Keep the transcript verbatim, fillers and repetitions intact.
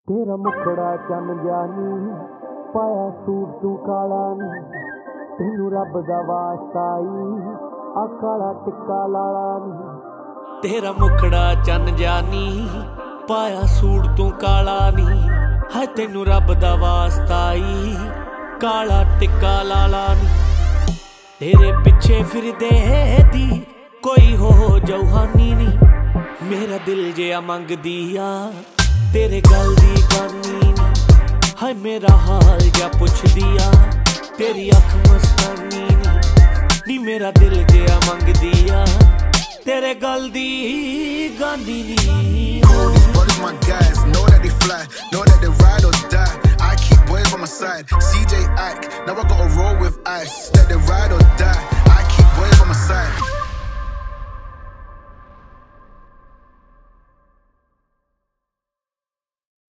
तेरा मुखड़ा चन जानी पाया सूट तू काला नी तेनू रब दा वास्ता आई आ काला टिक्का लाला नी तेरा मुखड़ा चन जानी पाया सूट तू काला नी है तेनू रब दा वास्ता आई काला टिक्का लाला नी तेरे पिछे फिरदे दी कोई हो जौहानी नी मेरा दिल जिया मंगदी आ तेरे गल दी गानी नी हाय मेरा हाल जा पुछदी आ तेरी अख मस्तानी नी नी मेरा दिल जिया मंगदी आ तेरे गल दी गानी नी All these brothers my guys, know that they fly, know that they ride or die. I keep boys by my side, C J Ike, now I gotta roll with ice. Let the